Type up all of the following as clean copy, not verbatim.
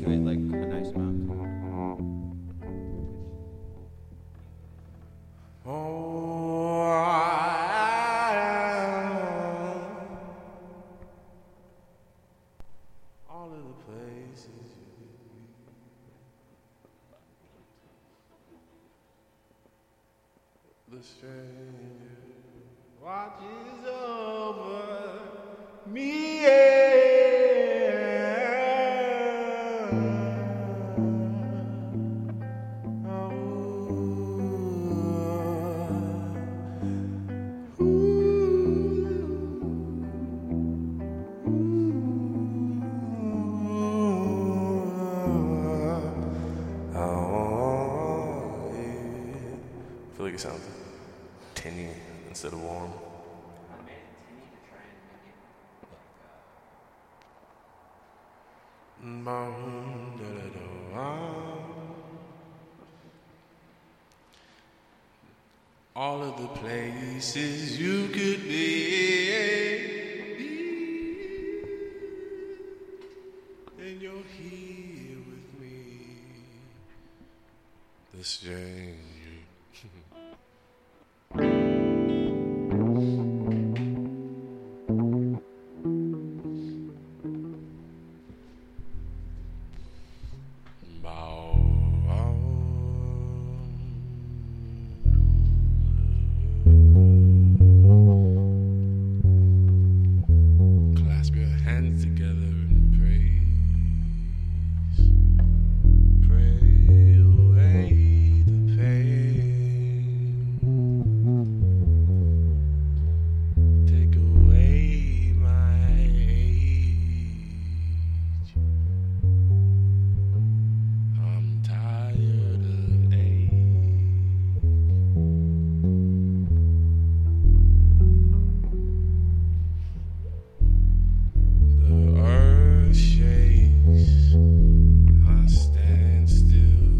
it like a nice amount. All of the places the stranger watches over me. I feel like it sounds tinny instead of warm. I made it tinny to try and make it all of the places you could be, and you're here with me, the stranger. Clasp your hands together and praise. Pray away the pain. Take away my age. I'm tired of age. The earth shakes, I stand still.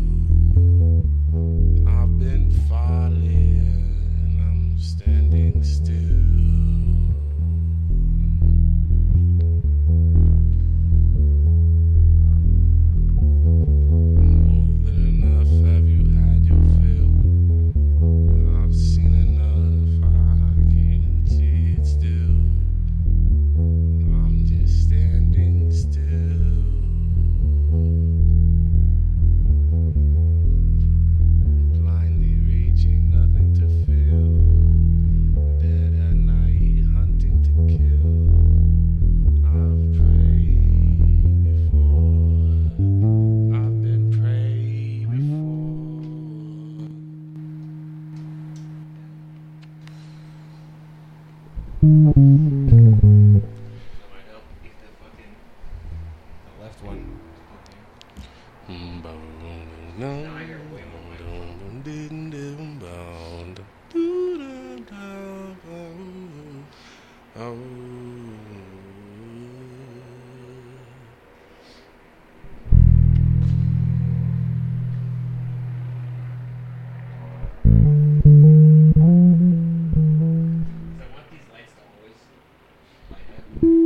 I've been falling, I'm standing still. More than enough, have you had your fill? I've seen enough, I can't see it still. I'm just standing still. Blindly reaching, nothing to feel. Dead at night, hunting to kill. I've prayed before. I've been prayed before. That might help if the fucking the left one. Now I hear way more. I want these lights to always light up,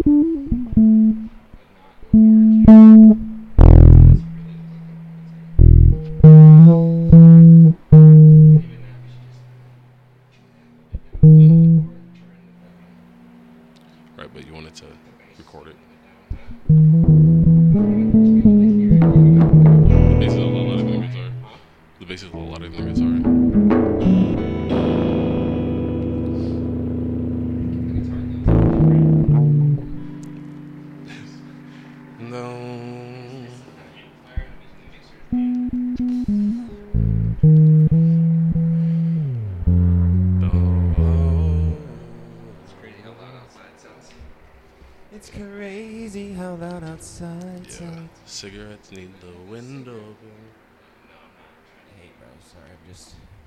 but not go orange. It's really even that we should just tune that a little bit down or turn the Right, but you wanted to record it. The bass is a lot louder than the guitar. The bass is a lot louder than the guitar. No. It's crazy how loud outside Yeah. sounds. Cigarettes need the window open. No, I'm not trying to hate, bro. Sorry, I'm just